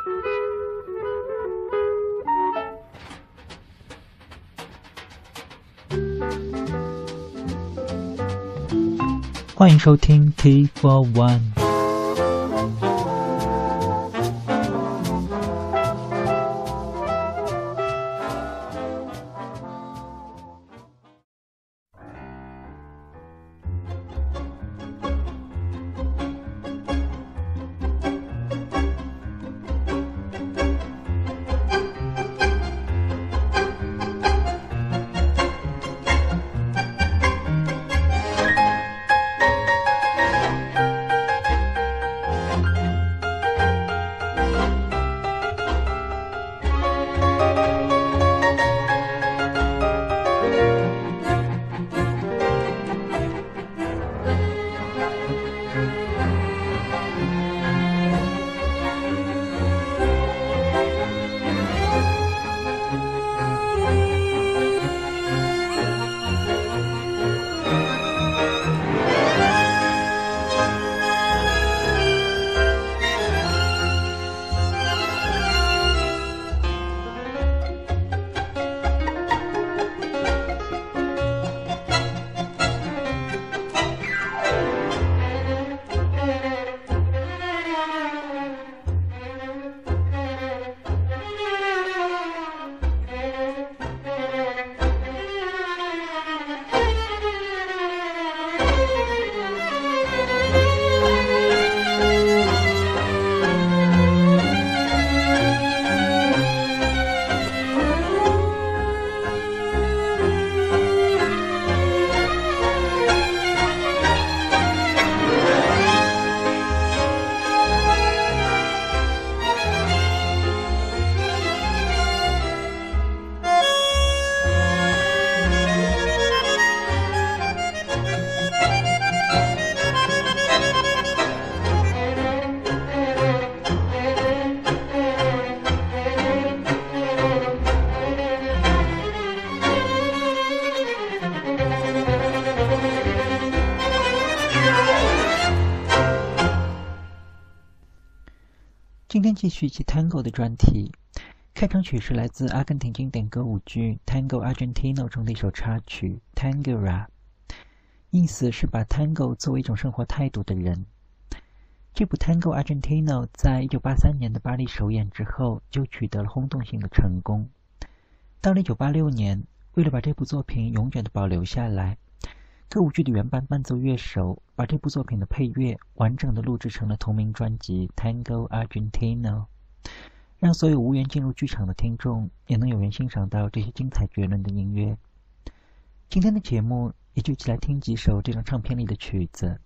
欢迎收听 T for One。今天继续一起 Tango 的专题，开场曲是来自阿根廷经典歌舞剧 Tango Argentino 中的一首插曲 Tangera， 意思是把 Tango 作为一种生活态度的人。这部 Tango Argentino 在1983年的巴黎首演之后就取得了轰动性的成功。到了1986年，为了把这部作品永远的保留下来，歌舞剧的原版伴奏乐手把这部作品的配乐完整的录制成了同名专辑 Tango Argentino， 让所有无缘进入剧场的听众也能有缘欣赏到这些精彩绝伦的音乐。今天的节目也就一起来听几首这张唱片里的曲子。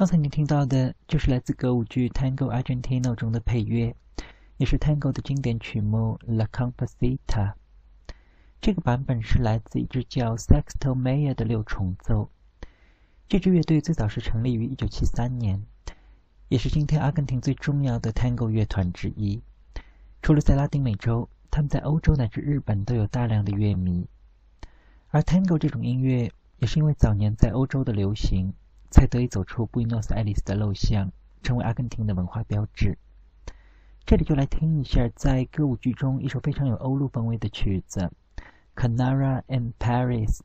刚才你听到的就是来自歌舞剧《Tango Argentino》中的配乐，也是 Tango 的经典曲目《La Comparsita》。这个版本是来自一支叫 Sexto Mayer 的六重奏。这支乐队最早是成立于1973年，也是今天阿根廷最重要的 Tango 乐团之一。除了在拉丁美洲，他们在欧洲乃至日本都有大量的乐迷。而 Tango 这种音乐也是因为早年在欧洲的流行，才得以走出布宜诺斯艾利斯的陋巷，成为阿根廷的文化标志。这里就来听一下在歌舞剧中一首非常有欧陆风味的曲子 Canara in Paris。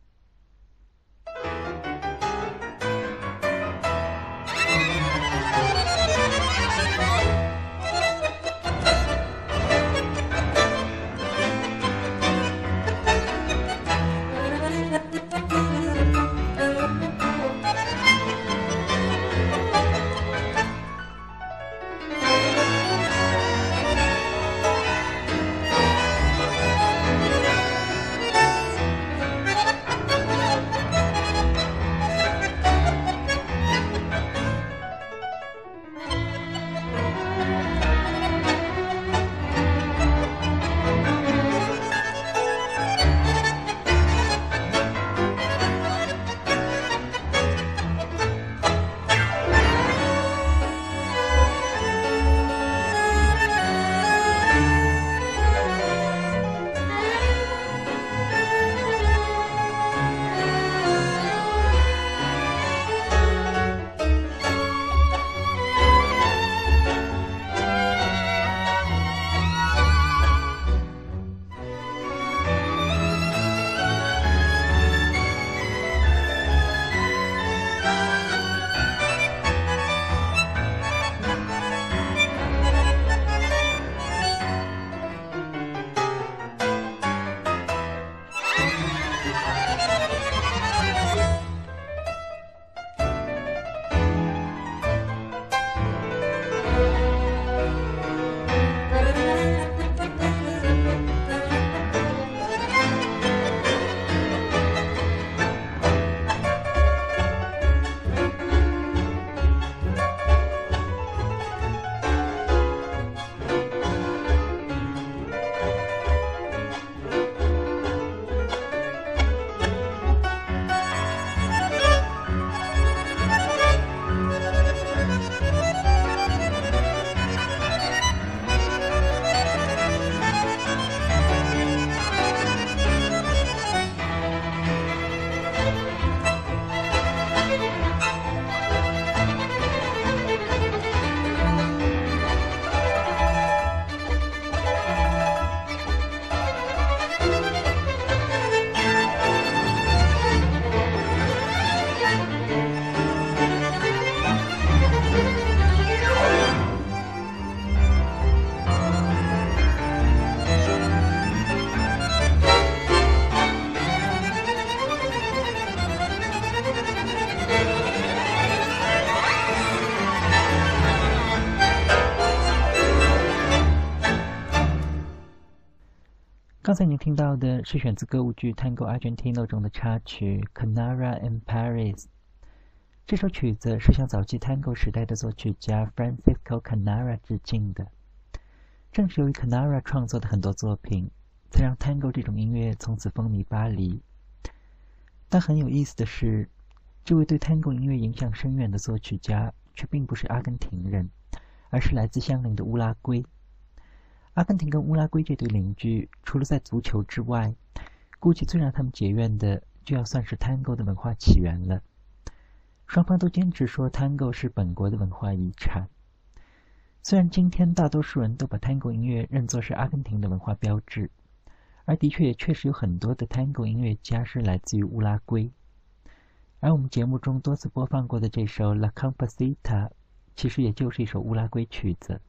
刚才你听到的是选自歌舞剧《Tango Argentino》中的插曲 Canara in Paris。这首曲子是向早期 Tango 时代的作曲家 Francisco Canara 致敬的。正是由于 Canara 创作的很多作品，才让 Tango 这种音乐从此风靡巴黎。但很有意思的是，这位对 Tango 音乐影响深远的作曲家却并不是阿根廷人，而是来自相邻的乌拉圭。阿根廷跟乌拉圭这对邻居，除了在足球之外，估计最让他们结怨的就要算是 Tango 的文化起源了。双方都坚持说 Tango 是本国的文化遗产。虽然今天大多数人都把 Tango 音乐认作是阿根廷的文化标志，而的确也确实有很多的 Tango 音乐家是来自于乌拉圭。而我们节目中多次播放过的这首 La Comparsita 其实也就是一首乌拉圭曲子。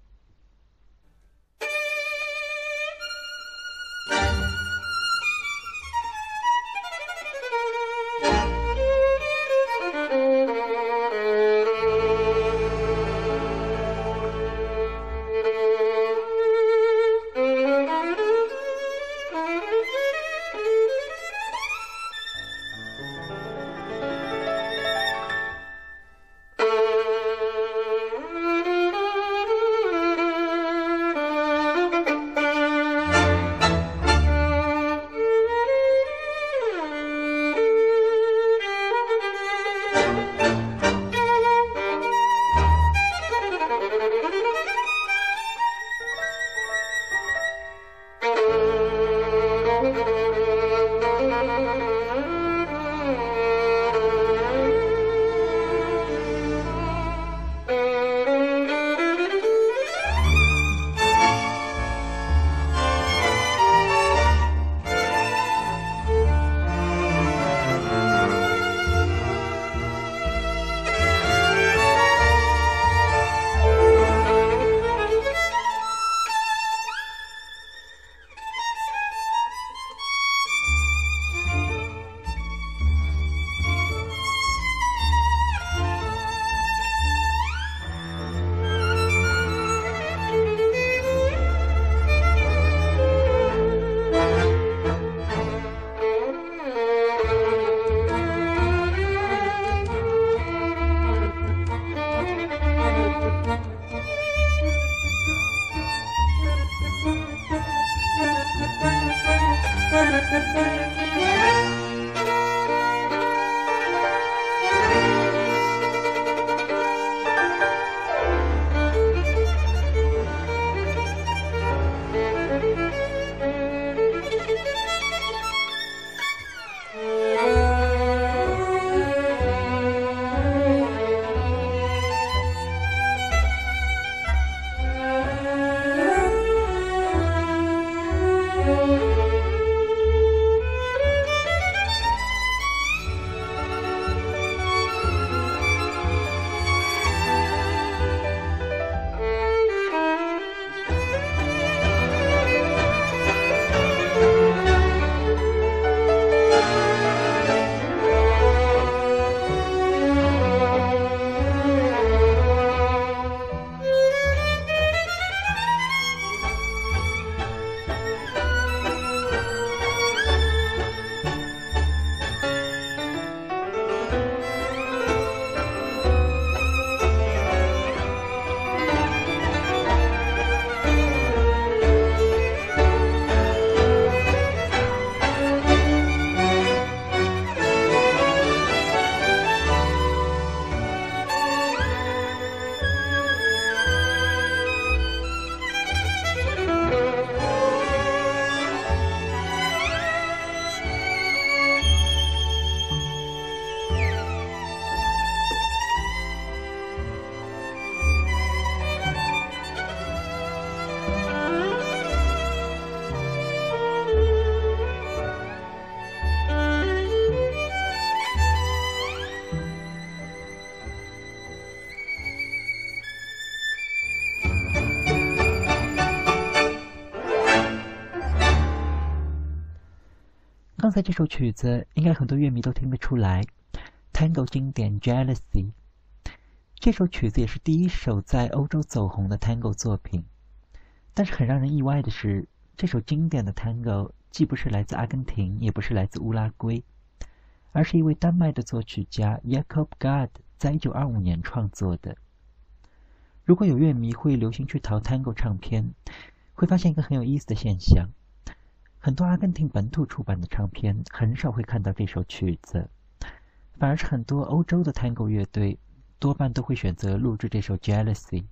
刚才这首曲子应该很多乐迷都听得出来 Tango 经典 Jealousy。 这首曲子也是第一首在欧洲走红的 Tango 作品，但是很让人意外的是，这首经典的 Tango 既不是来自阿根廷，也不是来自乌拉圭，而是一位丹麦的作曲家 Jakob Gard 在1925年创作的。如果有乐迷会流行去淘 Tango 唱片，会发现一个很有意思的现象，很多阿根廷本土出版的唱片很少会看到这首曲子，反而是很多欧洲的 Tango 乐队多半都会选择录制这首 Jealousy。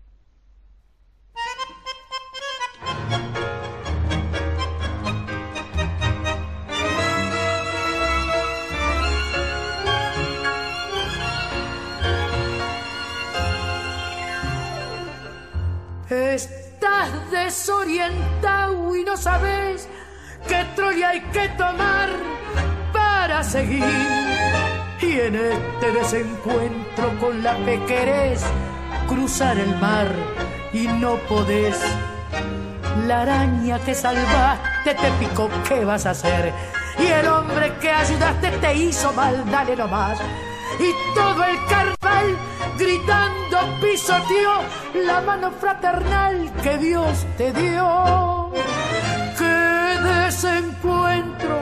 Estás desorientado y no sabes qué trole hay que tomar para seguir. Y en este desencuentro con la fe querés cruzar el mar y no podés. La araña que salvaste te picó, ¿qué vas a hacer? Y el hombre que ayudaste te hizo mal, dale nomás. Y todo el carnaval gritando pisoteó la mano fraternal que Dios te dio. ¡Qué desencuentro!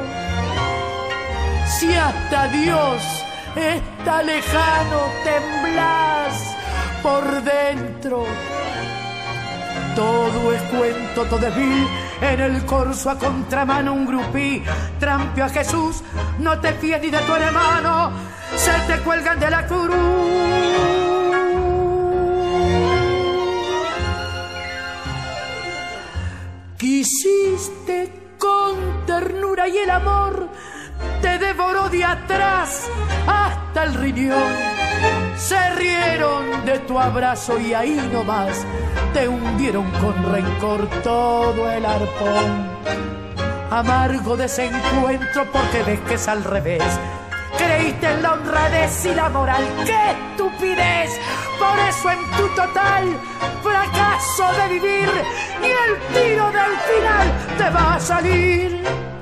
Si hasta Dios está lejano, temblás por dentro. Todo es cuento, todo es vil. En el corso a contramano un grupí trampeó a Jesús. No te fíes ni de tu hermano, se te cuelgan de la cruz. Quisiste con ternura y el amor te devoró de atrás hasta el riñón. Se rieron de tu abrazo y ahí nomás te hundieron con rencor todo el arpón. Amargo desencuentro porque ves que es al revés. Creíste en la honradez y la moral, ¡qué estupidez! Por eso en tu total fracaso de vivir ni el tiro del final te va a salir。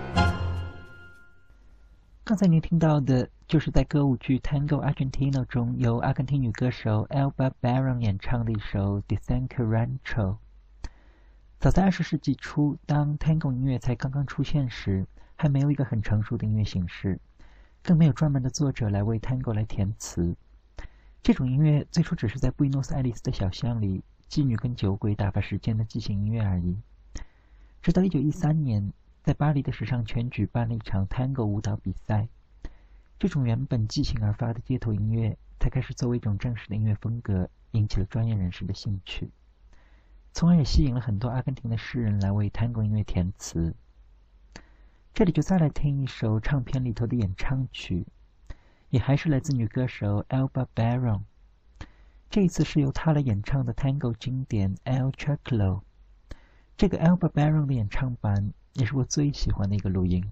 刚才您听到的就是在歌舞剧 Tango Argentino 中由阿根廷女歌手 Elba Baron 演唱的一首 Desencanto。 早在20世纪初，当 Tango 音乐才刚刚出现时，还没有一个很成熟的音乐形式，更没有专门的作者来为 Tango 来填词。这种音乐最初只是在布宜诺斯艾利斯的小巷里，妓女跟酒鬼打发时间的即兴音乐而已。直到1913年，在巴黎的时尚圈举办了一场 Tango 舞蹈比赛，这种原本即兴而发的街头音乐才开始作为一种正式的音乐风格，引起了专业人士的兴趣，从而也吸引了很多阿根廷的诗人来为 Tango 音乐填词。这里就再来听一首唱片里头的演唱曲，也还是来自女歌手 Elba Baron， 这一次是由她来演唱的 Tango 经典 El Choclo。 这个 Elba Baron 的演唱版也是我最喜欢的一个录音。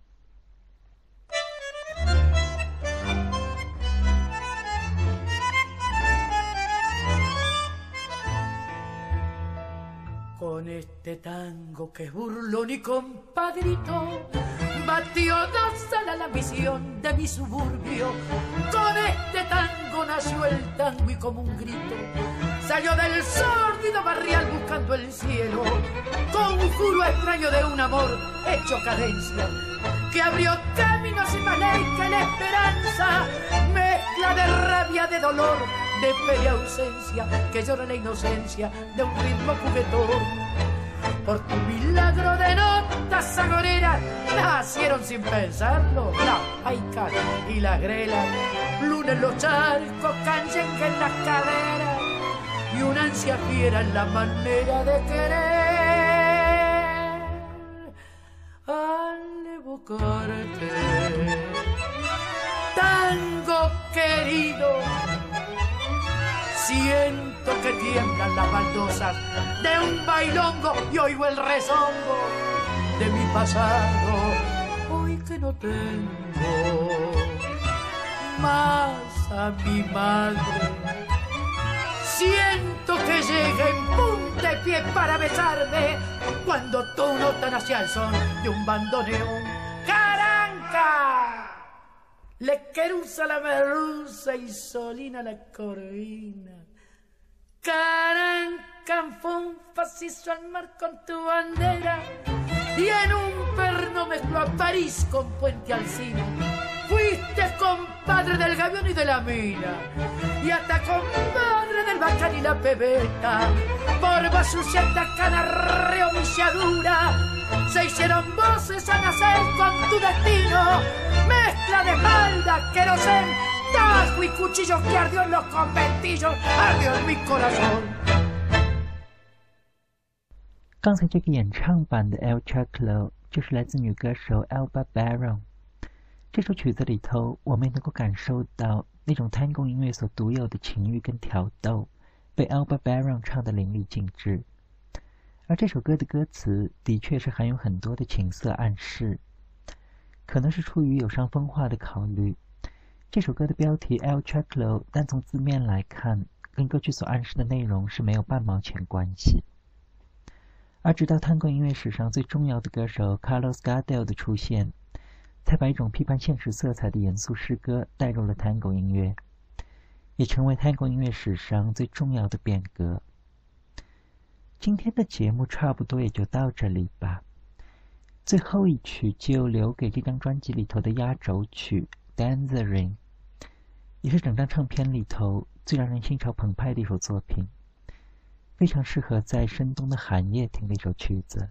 Con este tango que es burlón y compadrito, batió dos a la visión de mi suburbio. Con este tango nació el tango y como un grito salió del sórdido barrial buscando el cielo. Conjuro extraño de un amor hecho cadencia que abrió caminos sin más ley que la esperanza, mezcla de rabia, de dolor, de fe y ausencia, que llora la inocencia de un ritmo juguetón. Por tu milagro de notas agoreras nacieron sin pensarlo la paica y la grela, luna en los charcos, canyengue en las caderas y una ansia fiera en la manera de querer. Al evocarte, tango querido, siento que tiemblan las baldosas de un bailongo y oigo el rezongo de mi pasado. Hoy que no tengo más a mi madre, siento que llega en puntapié para besarme cuando tu nota nace al son de un bandoneón. ¡Carancho! blanca, Lequerusa la merluza y Solina la corvina. Carancanfón, facizo al mar con tu bandera, y en un perno mezcló a París con Puente Alsina. Fuiste compadre del gavión y de la mina, y hasta compadre del bacán y la pebeta. Por basucienta canarreo viciadura, se hicieron voces a nacer con tu destino. Mezcla de falda, querosén, tajo y cuchillos que ardió en los conventillos, ardió en mi corazón。 刚才这个演唱版的 El Choclo 就是来自女歌手 Elba Baron。这首曲子里头，我们也能够感受到那种tango音乐所独有的情欲跟挑逗，被 Elba Baron 唱得淋漓尽致。而这首歌的歌词的确是含有很多的情色暗示，可能是出于有伤风化的考虑。这首歌的标题 El Choclo 单从字面来看，跟歌曲所暗示的内容是没有半毛钱关系。而直到tango音乐史上最重要的歌手 Carlos Gardel 的出现，才把一种批判现实色彩的严肃诗歌带入了tango音乐，也成为tango音乐史上最重要的变革。今天的节目差不多也就到这里吧。最后一曲就留给这张专辑里头的压轴曲 Danzering， 也是整张唱片里头最让人心潮澎湃的一首作品，非常适合在深冬的寒夜听的一首曲子。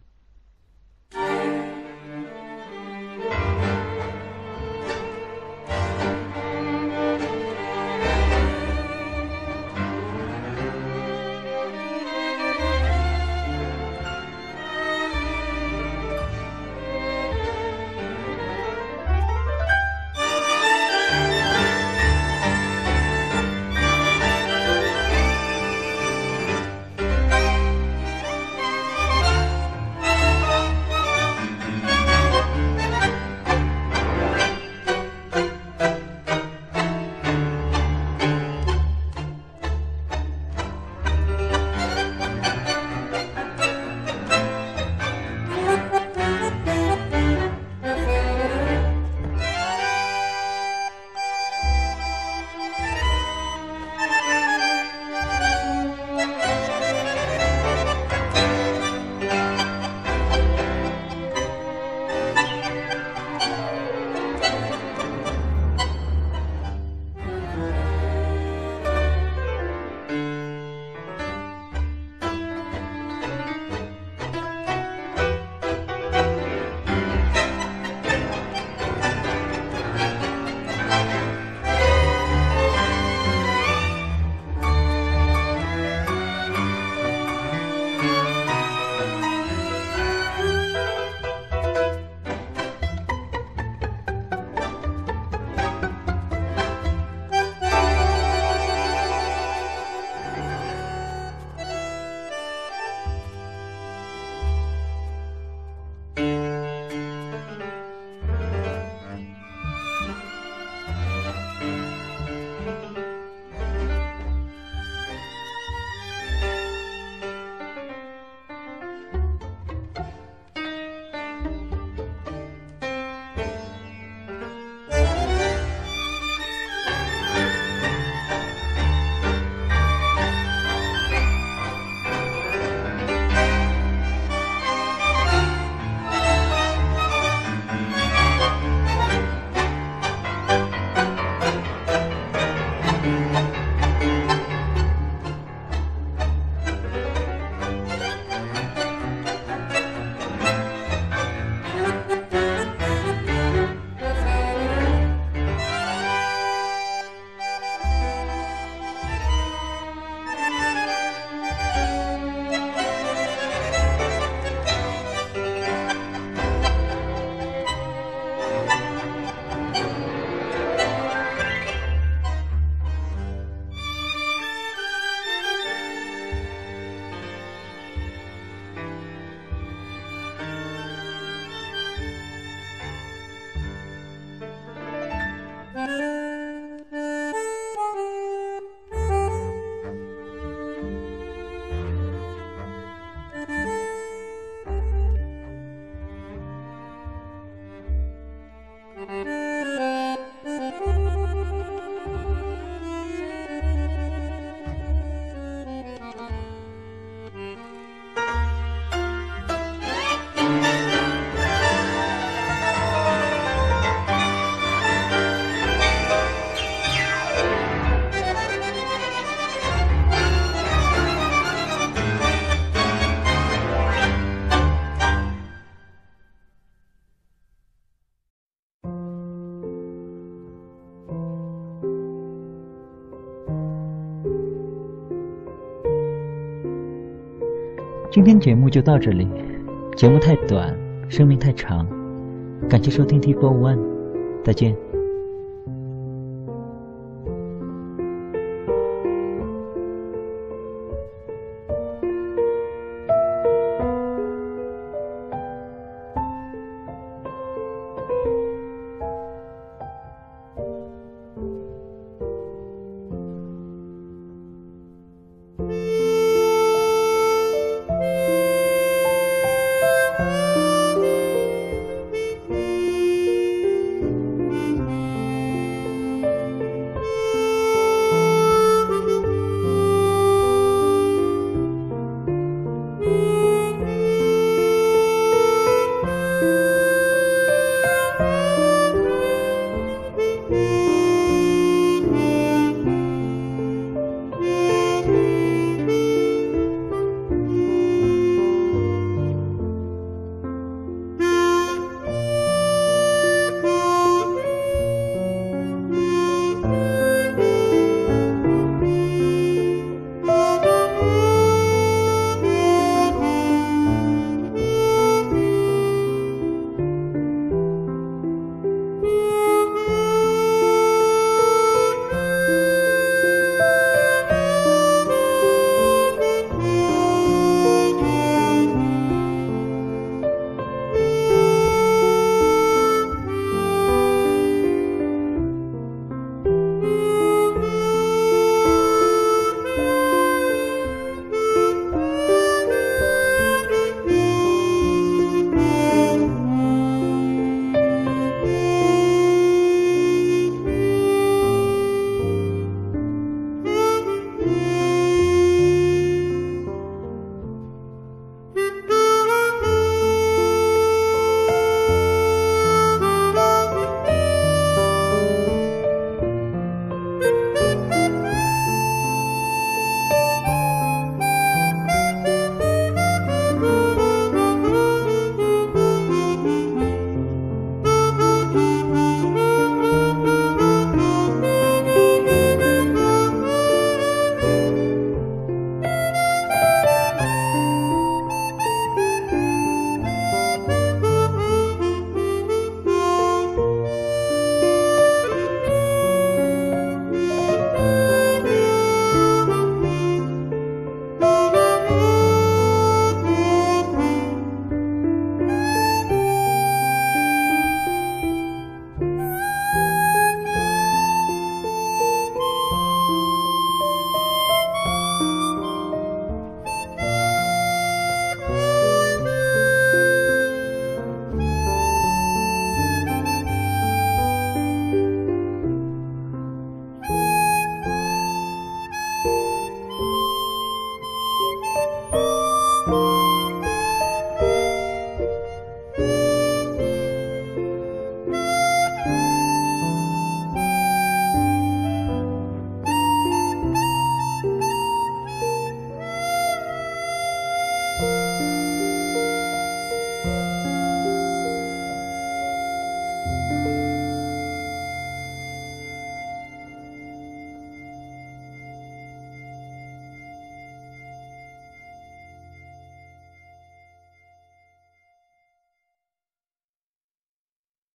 今天节目就到这里，节目太短，生命太长，感谢收听 T4One，再见。